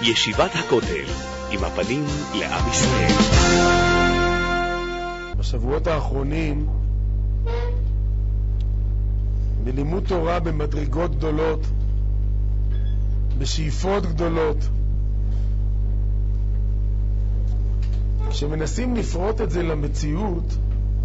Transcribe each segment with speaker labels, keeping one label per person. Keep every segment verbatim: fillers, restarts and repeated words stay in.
Speaker 1: ישיבת הכותל, עם הפנים לעם ישראל.
Speaker 2: בשבועות האחרונים, בלימוד תורה במדרגות גדולות, בשאיפות גדולות, כשמנסים לפרוט את זה למציאות,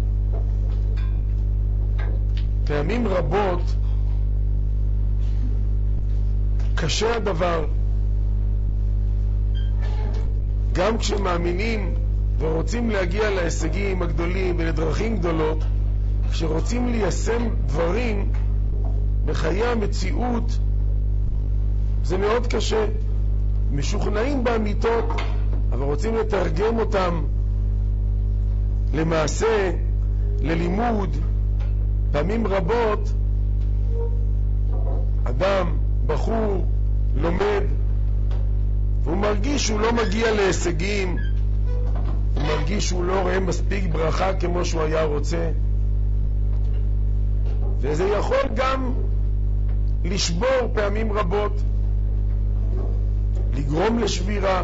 Speaker 2: פעמים רבות קשה הדבר. גם כשמאמינים ורוצים להגיע להישגים הגדולים ולדרכים גדולות, כשרוצים ליישם דברים בחיי המציאות, זה מאוד קשה. משוכנעים באמיתות, אבל רוצים לתרגם אותם למעשה, ללימוד. פעמים רבות אדם, בחור, לומד, והוא מרגיש שהוא לא מגיע להישגים, הוא מרגיש שהוא לא רואה מספיק ברכה כמו שהוא היה רוצה, וזה יכול גם לשבור פעמים רבות, לגרום לשבירה.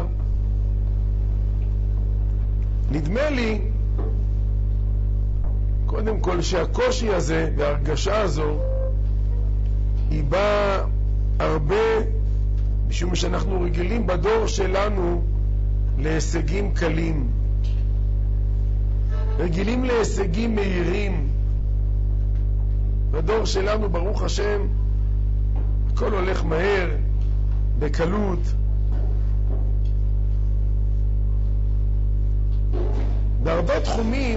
Speaker 2: נדמה לי קודם כל שהקושי הזה וההרגשה הזו היא באה הרבה משום שאנחנו רגילים בדור שלנו להישגים קלים, רגילים להישגים מהירים. בדור שלנו, ברוך השם, הכל הולך מהר, בקלות. בהרבה תחומים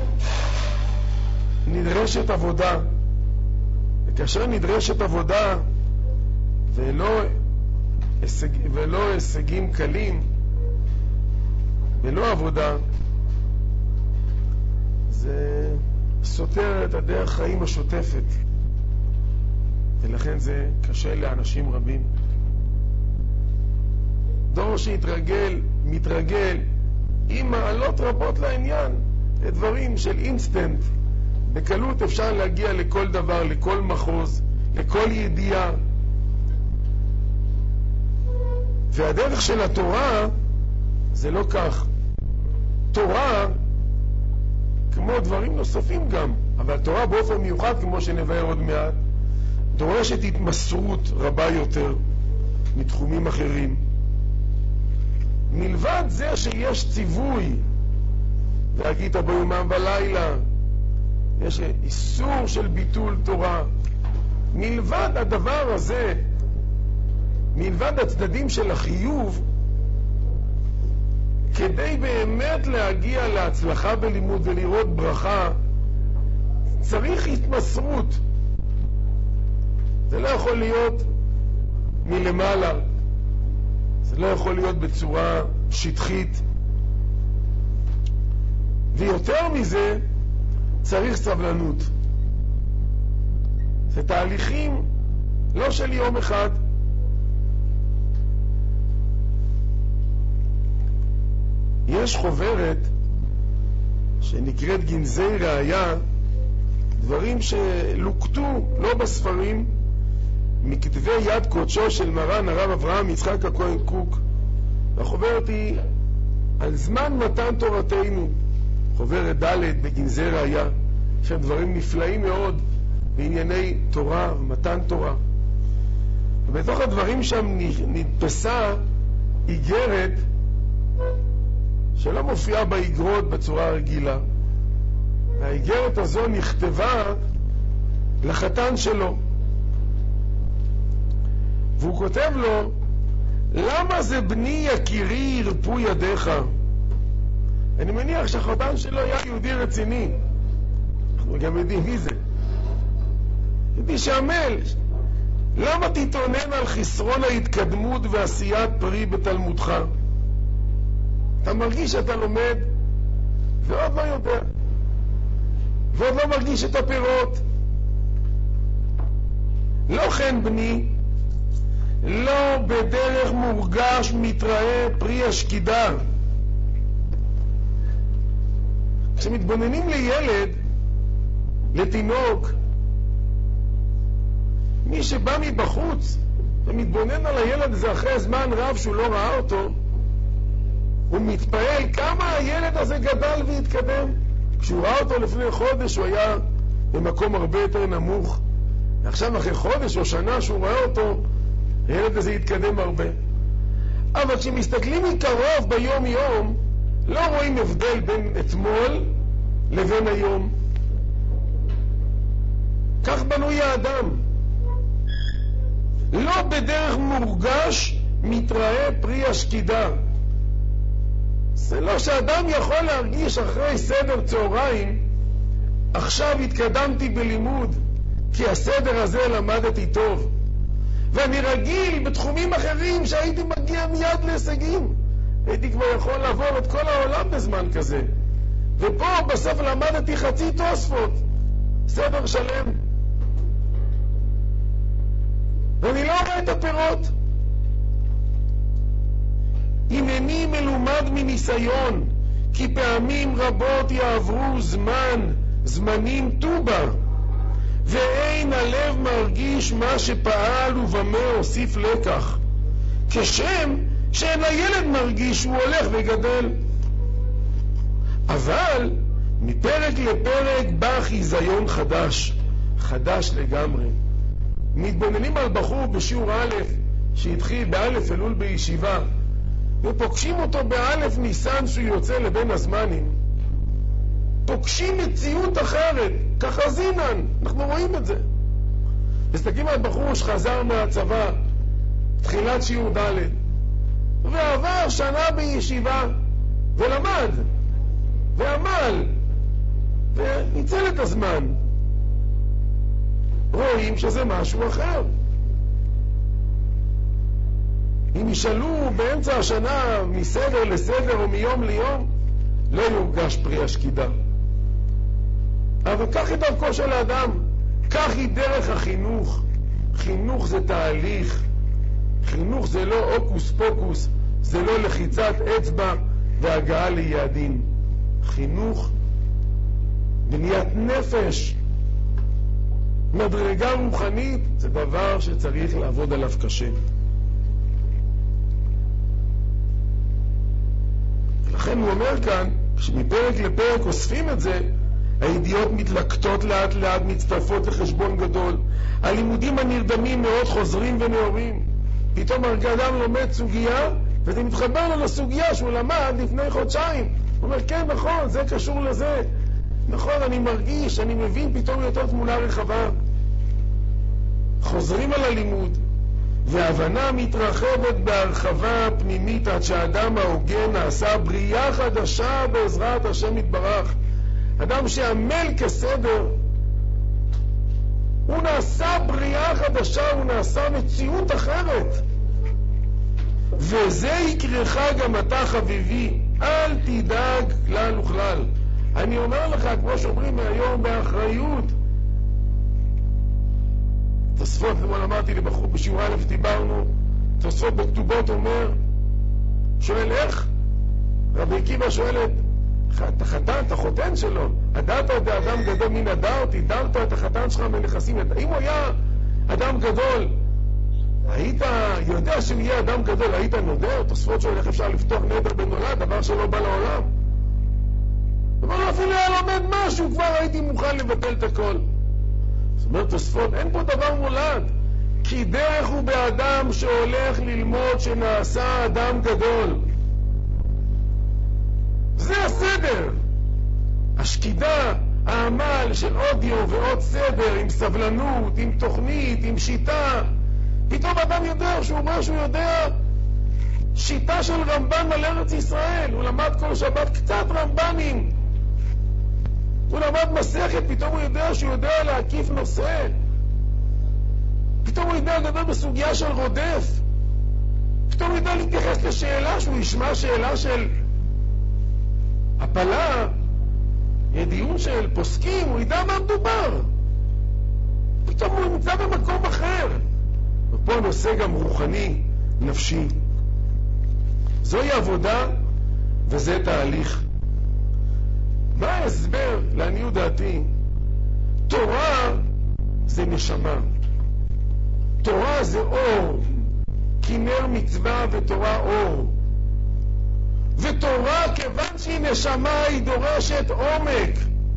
Speaker 2: נדרשת עבודה, וכאשר נדרשת עבודה ולא הישג, ולא הישגים קלים, ולא עבודה, זה סותר את הדרך חיים השוטפת, ולכן זה קשה לאנשים רבים. דור שהתרגל, מתרגל עם מעלות רבות לעניין, לדברים של אינסטנט. בקלות אפשר להגיע לכל דבר, לכל מחוז, לכל ידיעה. והדרך של התורה זה לא כך. תורה, כמו דברים נוספים גם, אבל תורה באופן מיוחד, כמו שנבהר עוד מעט, דורשת התמסרות רבה יותר מתחומים אחרים. מלבד זה שיש ציווי, והגית בו יומם ולילה, יש איסור של ביטול תורה. מלבד הדבר הזה, מלבד הצדדים של החיוב, כדי באמת להגיע להצלחה בלימוד ולראות ברכה, צריך התמסרות. זה לא יכול להיות מלמעלה, זה לא יכול להיות בצורה שטחית, ויותר מזה צריך סבלנות. זה תהליכים לא של יום אחד. יש חוברת שנקראת גנזי ראיה, דברים שלוקטו לא בספרים, מכתבי יד קודשו של מרן הרב אברהם יצחק הכהן קוק. החוברת היא על זמן מתן תורתנו, חוברת ד' בגנזי ראיה, שם דברים נפלאים מאוד בענייני תורה ומתן תורה. ובתוך הדברים שם נתפסה איגרת שלא מופיעה באיגרות בצורה רגילה. והאיגרת הזו נכתבה לחתן שלו, והוא כותב לו, למה זה בני יקירי ירפו ידיך? אני מניח שהחתן שלו היה יהודי רציני, אנחנו גם יודעים מי זה, יהודי שעמל. למה תתעונן על חסרון ההתקדמות ועשיית פרי בתלמודך? אתה מרגיש שאתה לומד ועוד לא יודע, ועוד לא מרגיש את הפירות. לא כן בני, לא בדרך מורגש מתראה פרי השקידה. כשמתבוננים לילד, לתינוק, מי שבא מבחוץ ומתבונן על הילד הזה אחרי זמן רב שהוא לא ראה אותו, הוא מתפעל כמה הילד הזה גדל והתקדם. כשהוא ראה אותו לפני חודש הוא היה במקום הרבה יותר נמוך, ועכשיו אחרי חודש או שנה שהוא ראה אותו, הילד הזה התקדם הרבה. אבל כשמסתכלים מקרוב ביום יום, לא רואים הבדל בין אתמול לבין היום. כך בנוי האדם. לא בדרך מורגש מתראה פרי השקידה. זה לא שאדם יכול להרגיש אחרי סדר צהריים, עכשיו התקדמתי בלימוד, כי הסדר הזה למדתי טוב. ואני רגיל בתחומים אחרים שהייתי מגיע מיד להישגים. הייתי כבר יכול לעבור את כל העולם בזמן כזה. ופה בסוף למדתי חצי תוספות, סדר שלם. ואני לא רואה את הפירות. הנני מלומד מניסיון, כי פעמים רבות יעברו זמן, זמנים טובה, ואין הלב מרגיש מה שפעל ובמה הוסיף לקח. כשם שאין הילד מרגיש שהוא הולך וגדל. אבל מפרק לפרק בא חיזיון חדש, חדש לגמרי. מתבוננים על בחור בשיעור א' שהתחיל באלף אלול בישיבה, ופוגשים אותו באלף ניסן שהוא יוצא לבין הזמנים, פוגשים מציאות אחרת, ככה זינן, אנחנו רואים את זה. מסתכלים על בחור שחזר מהצבא, תחילת שיעור ד', ועבר שנה בישיבה, ולמד, ועמל, וניצל את הזמן. רואים שזה משהו אחר. אם ישאלו באמצע השנה מסדר לסדר או מיום ליום, לא יורגש פרי השקידה. אבל כך היא דרכו של האדם, כך היא דרך החינוך. חינוך זה תהליך, חינוך זה לא אוקוס פוקוס, זה לא לחיצת אצבע והגעה ליעדים. חינוך בניית נפש, מדרגה רוחנית, זה דבר שצריך לעבוד עליו קשה. ולכן הוא אומר כאן, כשמפרק לפרק אוספים את זה, הידיעות מתלקטות לאט לאט, מצטרפות לחשבון גדול. הלימודים הנרדמים מאוד חוזרים ונאורים. פתאום אדם לומד סוגיה, וזה מתחבר לו לסוגיה שהוא למד לפני חודשיים. הוא אומר, כן, נכון, זה קשור לזה. נכון, אני מרגיש, אני מבין פתאום יותר תמונה רחבה. חוזרים על הלימוד, וההבנה מתרחבת בהרחבה פנימית עד שהאדם ההוגן נעשה בריאה חדשה בעזרת השם יתברך. אדם שעמל כסדר, הוא נעשה בריאה חדשה, הוא נעשה מציאות אחרת. וזה יקרך גם אתה חביבי, אל תדאג כלל וכלל. אני אומר לך, כמו שאומרים היום באחריות, תוספות, כמו אמרתי לבחור בשיעור א' דיברנו, תוספות בכתובות אומר, שואל איך? רבי עקיבא שואלת, אתה חתן, אתה חותן שלו, הדרת את האדם גדול מן הדרת, הדרת את החתן שלך מנכסים. אם הוא היה אדם גדול, היית יודע שהוא יהיה אדם גדול, היית נודר? תוספות שואל איך אפשר לפתוח נדר בנולד, דבר שלא בא לעולם. אבל אפילו היה לומד משהו, כבר הייתי מוכן לבטל את הכל. זאת אומרת, תוספות, אין פה דבר מולד, כי דרך הוא באדם שהולך ללמוד שנעשה אדם גדול. זה הסדר. השקידה, העמל של עוד יום ועוד סדר, עם סבלנות, עם תוכנית, עם שיטה. פתאום אדם יודע שהוא אומר שהוא יודע שיטה של רמב"ן על ארץ ישראל. הוא למד כל שבת קצת רמב"נים. הוא למד מסכת, פתאום הוא יודע שהוא יודע להקיף נושא. פתאום הוא יודע לדבר בסוגיה של רודף. פתאום הוא יודע להתייחס לשאלה שהוא ישמע שאלה של הפלה, דיון של פוסקים, הוא ידע מה מדובר. פתאום הוא נמצא במקום אחר. ופה נושא גם רוחני, נפשי. זוהי עבודה וזה תהליך. מה ההסבר לעניות דעתי? תורה זה נשמה. תורה זה אור, כי נר מצווה ותורה אור. ותורה, כיוון שהיא נשמה, היא דורשת עומק.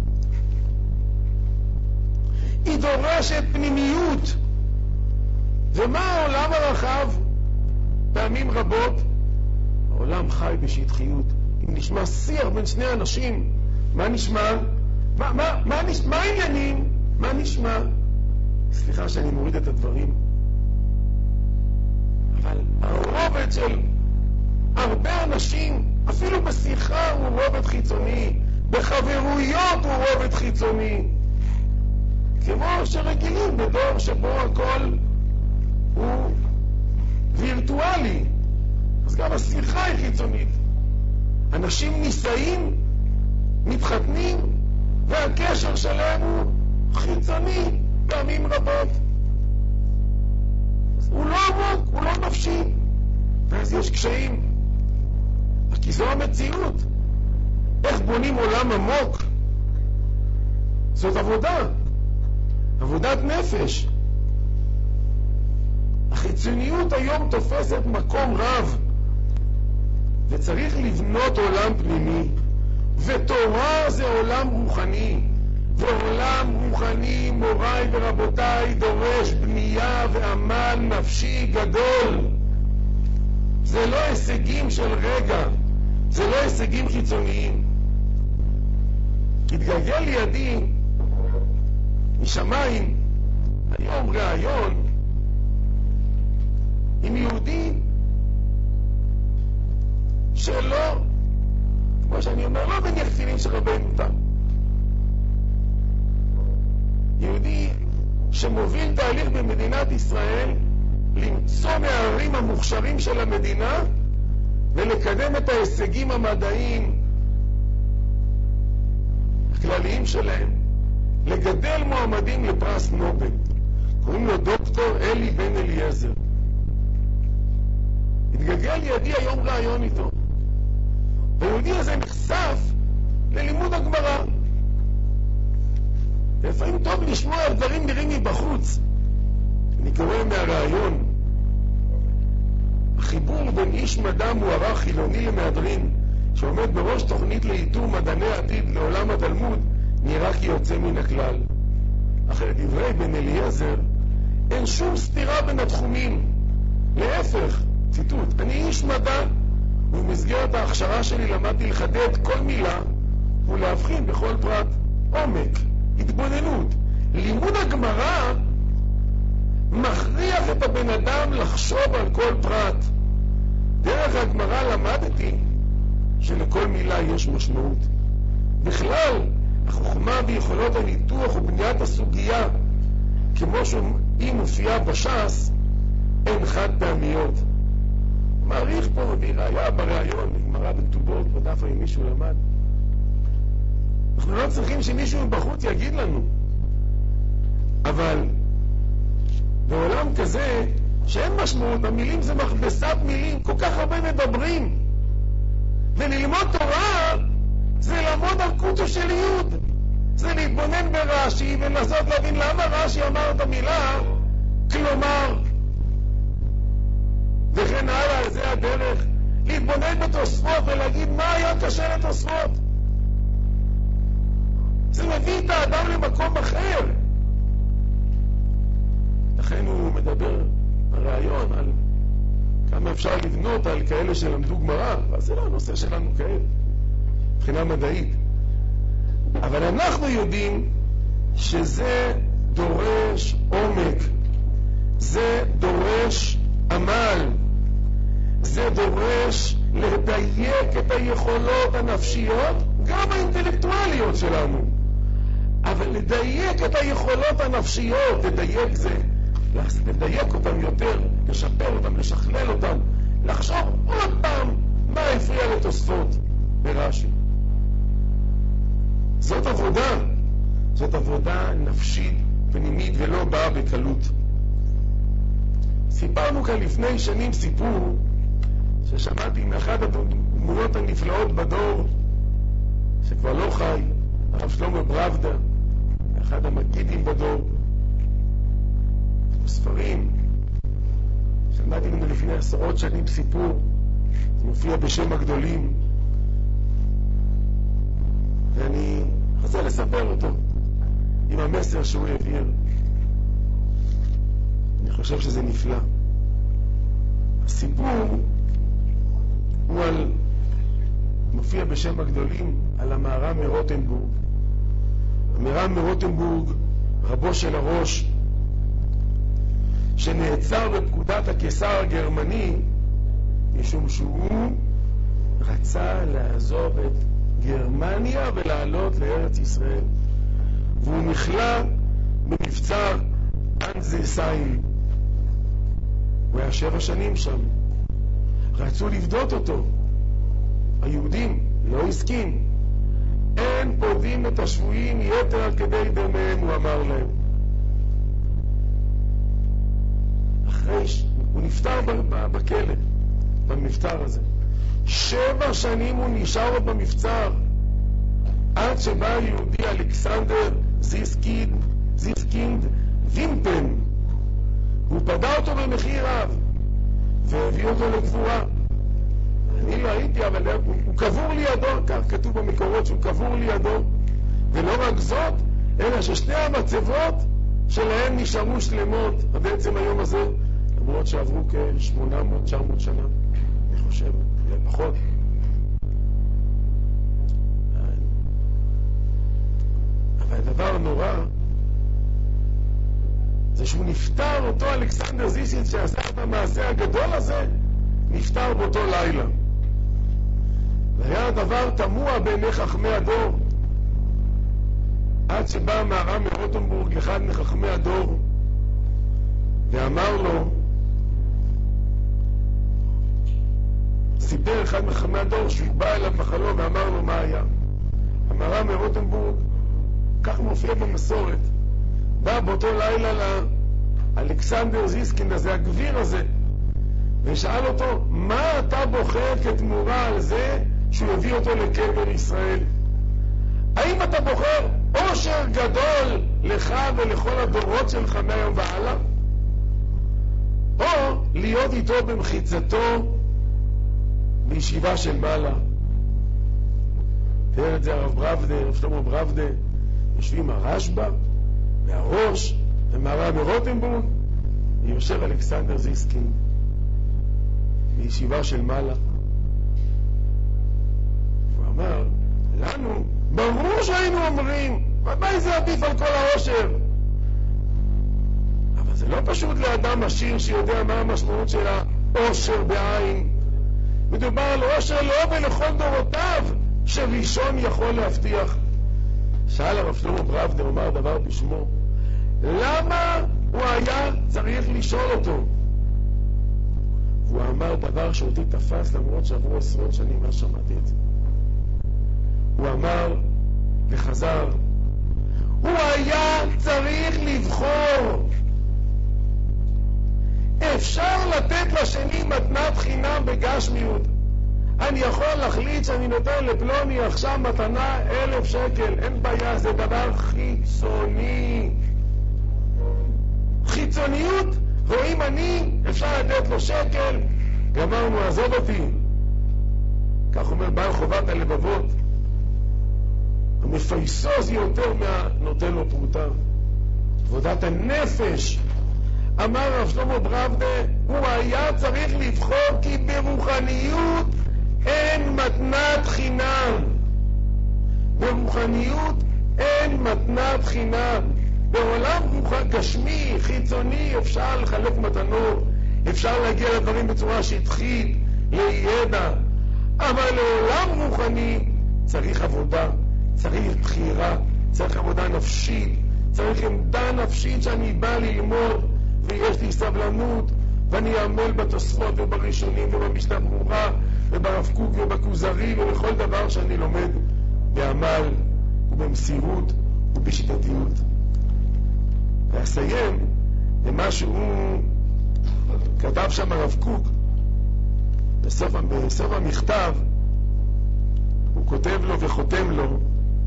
Speaker 2: היא דורשת פנימיות. ומה העולם הרחב? פעמים רבות העולם חי בשטחיות. אם נשמע שיח בין שני אנשים, מה נשמע? מה, מה, מה, נש... מה העניינים? מה נשמע? סליחה שאני מוריד את הדברים, אבל הרובד של הרבה אנשים, אפילו בשיחה הוא רובד חיצוני, בחברויות הוא רובד חיצוני, כמו שרגילים בדור שבו הכל הוא וירטואלי. אז גם השיחה היא חיצונית. אנשים נישאים, מתחתנים, והקשר שלהם הוא חיצוני פעמים רבות. הוא לא עמוק, הוא לא נפשי, ואז יש קשיים. כי זו המציאות. איך בונים עולם עמוק? זאת עבודה, עבודת נפש. החיצוניות היום תופסת מקום רב, וצריך לבנות עולם פנימי. ותורה זה עולם רוחני, ועולם רוחני, מוריי ורבותיי, דורש בנייה ועמל נפשי גדול. זה לא הישגים של רגע, זה לא הישגים חיצוניים. התגלגל לידי משמיים היום רעיון עם יהודי שלא, כמו שאני אומר, לא מניח תפילין של רבנו תם. יהודי שמוביל תהליך במדינת ישראל למצוא מהערים המוכשרים של המדינה ולקדם את ההישגים המדעיים הכלליים שלהם, לגדל מועמדים לפרס נובל. קוראים לו דוקטור אלי בן אליעזר. התגלגל לידי היום רעיון איתו. והיהודי הזה נחשף ללימוד הגמרא. לפעמים טוב לשמוע על דברים נראים מבחוץ. אני קורא מהרעיון, החיבור בין איש מדע מוערך חילוני למהדרין, שעומד בראש תוכנית לאיתור מדעני עתיד לעולם התלמוד, נראה כי יוצא מן הכלל. אך לדברי בן אליעזר, אין שום סתירה בין התחומים. להפך, ציטוט, אני איש מדע, ובמסגרת ההכשרה שלי למדתי לחדד כל מילה ולהבחין בכל פרט. עומק, התבוננות. לימוד הגמרא מכריח את הבן אדם לחשוב על כל פרט. דרך הגמרא למדתי שלכל מילה יש משמעות. בכלל, החוכמה ביכולות הניתוח ובניית הסוגיה, כמו שהיא מופיעה בש"ס, אין חד פעמיות. מעריך פה וראיה בראיון, גמרא בכתובות, בדף אם מישהו למד. אנחנו לא צריכים שמישהו בחוץ יגיד לנו. אבל בעולם כזה שאין משמעות, המילים זה מכבסת מילים, כל כך הרבה מדברים. וללמוד תורה זה לעמוד על קוטו של יוד. זה להתבונן ברש"י ולנסות להבין למה רש"י אמר את המילה כלומר. וכן הלאה, זה הדרך. להתבונן בתוספות ולהגיד מה היה קשה לתוספות. זה מביא את האדם למקום אחר. לכן הוא מדבר ברעיון על כמה אפשר לבנות על כאלה שלמדו גמרא, אבל זה לא הנושא שלנו כעת, מבחינה מדעית. אבל אנחנו יודעים שזה דורש עומק, זה דורש עמל, זה דורש לדייק את היכולות הנפשיות, גם האינטלקטואליות שלנו. אבל לדייק את היכולות הנפשיות, לדייק זה, לדייק אותם יותר, לשפר אותם, לשכלל אותם, לחשוב עוד פעם מה הפריע לתוספות ברש"י. זאת עבודה, זאת עבודה נפשית פנימית ולא באה בקלות. סיפרנו כאן לפני שנים סיפור ששמעתי מאחד הדמויות הנפלאות בדור שכבר לא חי, הרב שלמה ברבדה, אחד המגידים בדור, ספרים של למדתי ממנו לפני עשרות שנים סיפור, זה מופיע בשם הגדולים, ואני רוצה לספר אותו עם המסר שהוא העביר. אני חושב שזה נפלא. הסיפור הוא על, מופיע בשם הגדולים, על המהר"ם מרוטנבורג. המהר"ם מרוטנבורג, רבו של הראש, שנעצר בפקודת הקיסר הגרמני, משום שהוא רצה לעזוב את גרמניה ולעלות לארץ ישראל. והוא נכלא במבצע אנזסייל. הוא היה שבע שנים שם. רצו לבדות אותו. היהודים לא הסכים. אין פודים את השבויים יתר על כדי דמיהם, הוא אמר להם. אחרי ש... הוא נפטר בכלא, במבצר הזה. שבע שנים הוא נשאר במבצר, עד שבא היהודי אלכסנדר זיסקינד, זיסקינד וימפן. הוא פדה אותו במחיר רב, והביא אותו לגבורה. אני לא הייתי, אבל הוא, הוא קבור לידו, כך כתוב במקורות שהוא קבור לידו. ולא רק זאת, אלא ששתי המצבות שלהם נשארו שלמות עד עצם היום הזה, למרות שעברו כ-שמונה מאות תשע מאות שנה, אני חושב, לפחות. אבל הדבר הנורא זה שהוא נפטר, אותו אלכסנדר זיסקינד שעשה את המעשה הגדול הזה, נפטר באותו לילה. והיה הדבר תמוה בעיני חכמי הדור, עד שבא מהר"ם מרוטנבורג לאחד מחכמי הדור ואמר לו, סיפר אחד מחכמי הדור שהוא בא אליו בחלום ואמר לו מה היה. המהר"ם מרוטנבורג, כך מופיע במסורת, בא באותו לילה לאלכסנדר זיסקינד הזה, הגביר הזה, ושאל אותו, מה אתה בוחר כתמורה על זה שהוא הביא אותו לקבר ישראל? האם אתה בוחר עושר גדול לך ולכל הדורות שלך מהיום והלאה, או להיות איתו במחיצתו בישיבה של מעלה? תראה את זה הרב ברבדה, הרב שלמה ברבדה, יושבים הרשב"א והראש ומהר"ם מרוטנבורג, ויושב אלכסנדר זיסקינד בישיבה של מעלה. הוא אמר לנו, ברור שהיינו אומרים, ודאי זה עדיף על כל העושר, אבל זה לא פשוט לאדם עשיר שיודע מה המשמעות של העושר בעין. מדובר על עושר לא ולכל דורותיו שראשון יכול להבטיח. שאל הרב שלמה ברבדה, אומר דבר בשמו, למה הוא היה צריך לשאול אותו? והוא אמר דבר שאותי תפס, למרות שעברו עשרות שנים מה שמעתי את זה. הוא אמר וחזר, הוא היה צריך לבחור. אפשר לתת לשני מתנת חינם בגשמיות. אני יכול להחליט שאני נותן לפלוני עכשיו מתנה אלף שקל, אין בעיה, זה דבר חיצוני. חיצוניות, רואים אני, אפשר לתת לו שקל, גמרנו, עזוב אותי. כך אומר בעל חובת הלבבות, המפייסוס יותר מהנותן לו פרוטה. עבודת הנפש. אמר רב שלמה ברבדה, הוא היה צריך לבחור, כי ברוחניות אין מתנת חינם. ברוחניות אין מתנת חינם. בעולם רוחני גשמי, חיצוני, אפשר לחלק מתנות, אפשר להגיע לדברים בצורה שטחית, לידע, אבל לעולם רוחני צריך עבודה, צריך בחירה, צריך עבודה נפשית, צריך עמדה נפשית שאני בא ללמוד ויש לי סבלנות ואני אעמל בתוספות ובראשונים ובמשנה ברורה וברב קוק ובכוזרי ובכל דבר שאני לומד בעמל ובמסירות ובשיטתיות. ואסיים במה שהוא כתב שם הרב קוק בסוף, בסוף המכתב. הוא כותב לו וחותם לו,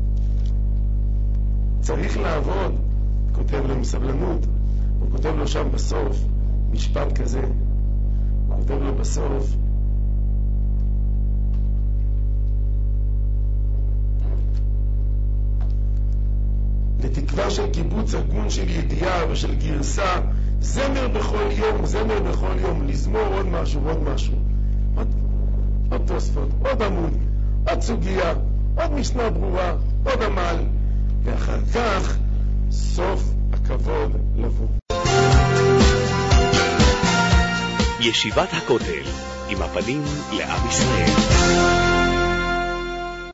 Speaker 2: צריך לעבוד, כותב לו עם סבלנות. הוא כותב לו שם בסוף משפט כזה, בסוף לתקווה של קיבוץ הגון, של ידיעה ושל גרסה, זמר בכל יום, זמר בכל יום, לזמור עוד משהו, עוד משהו, עוד, עוד תוספות, עוד עמוד, עוד סוגיה, עוד משנה ברורה, עוד עמל, ואחר כך סוף הכבוד לבוא.
Speaker 1: ישיבת הכותל, עם הפנים לעם ישראל.